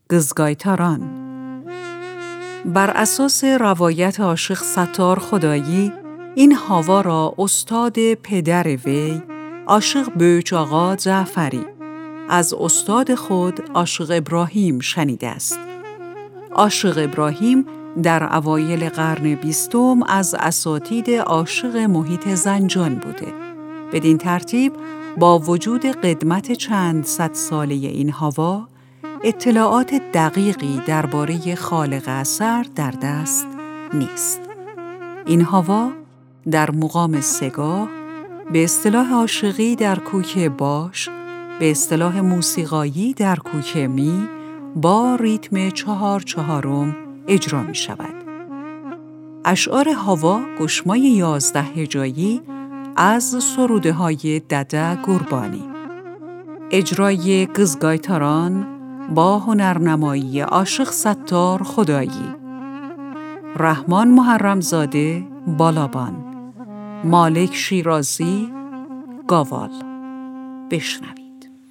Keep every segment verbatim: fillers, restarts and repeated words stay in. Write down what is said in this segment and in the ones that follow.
قزگایتاران. بر اساس روایت عاشق ستار خدایی، این هاوا را استاد پدر وی، عاشق بوچ آقا جعفری، از استاد خود عاشق ابراهیم شنیده است. عاشق ابراهیم در اوایل قرن بیستم از اساتید عاشق محیط زنجان بوده. بدین ترتیب با وجود قدمت چند صد ساله این هاوا، اطلاعات دقیقی درباره خالق اثر در دست نیست. این هاوا در مقام سگاه، به اصطلاح عاشقی در کوک باش، به اصطلاح موسیقایی در کوک می، با ریتم چهار چهارم اجرا می شود. اشعار هاوا گشمای یازده هجایی از سروده های دده گربانی. اجرای قزگایتاران با هنرنمایی عاشق ستار خدایی. رحمان محرمزاده بالابان، مالک شیرازی گاوال. بشنوید.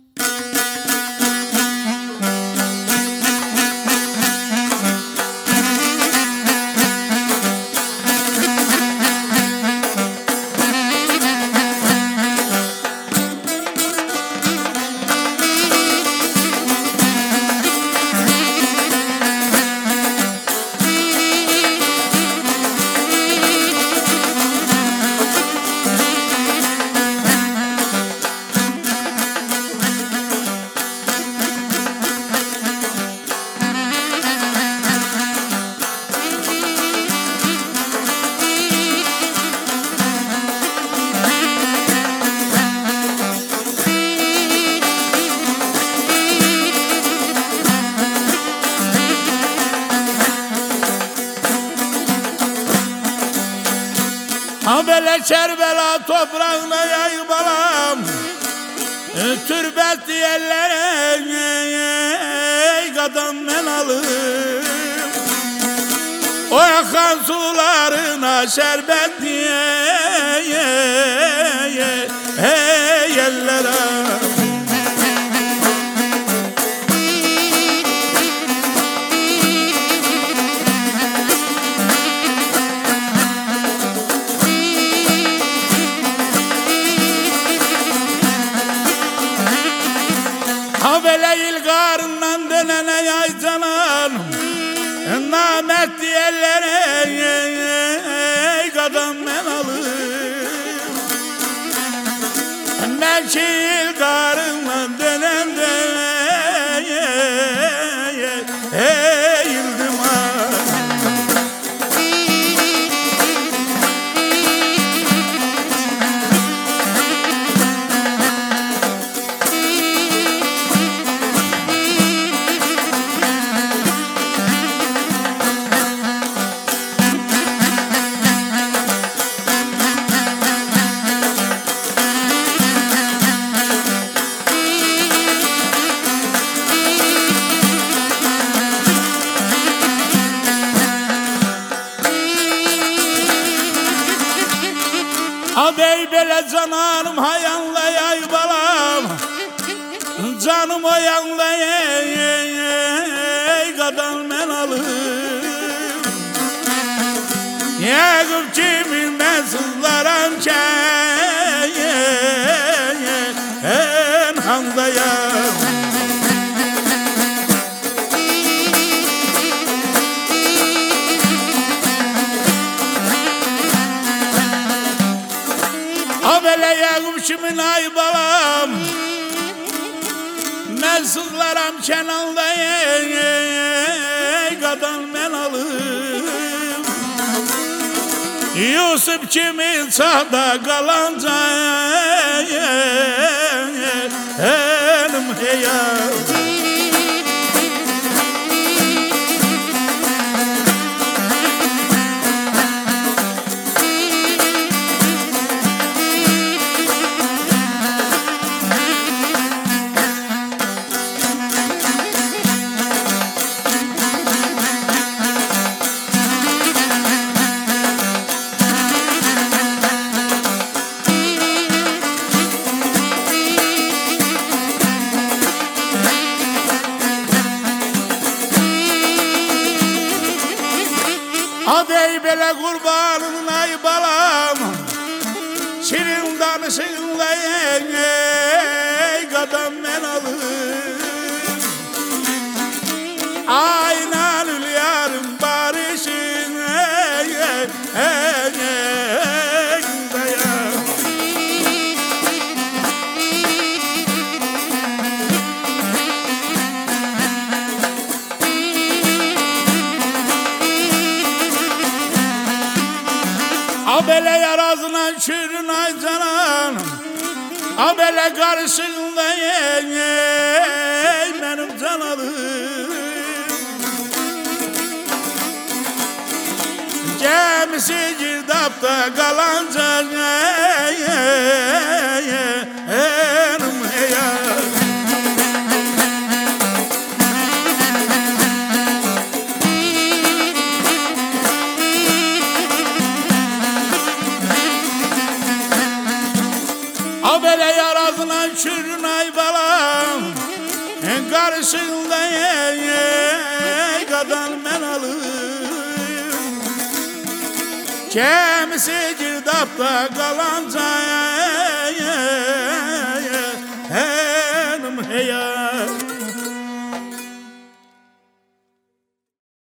Böyle Kerbela toprağına yay balam, türbet yerlere kadın men alım. O yakan sularına şerbet diye yerlere. Habele ilgarından dönene yay canan, namet yerlere kadın men alım. Belki ilgarından dönen de eğildim ha. Adey bele cananım hayanla yay balam, canım o yanla yay kadın men alım. Yakıp kimin ben sızlaram en handayam. Abele yağım şimin ay balam, mensuzlaram kenalda kadın men alım. Yusuf kimin sağda kalanca elim heyam. Adey bele kurbanın ay balam Şirin danışın da ey kadam ben alır Aynen yarım barışın ey ey ey ey dayan Abele yarazına şirin ay cananım Abele karşında ey ey benim canalım Gemisi girdapta kalanca ey ey ey ey Abele yarazına şirin ay balam En karşında ey ey kadın ben alır Kimisi girdapta kalanca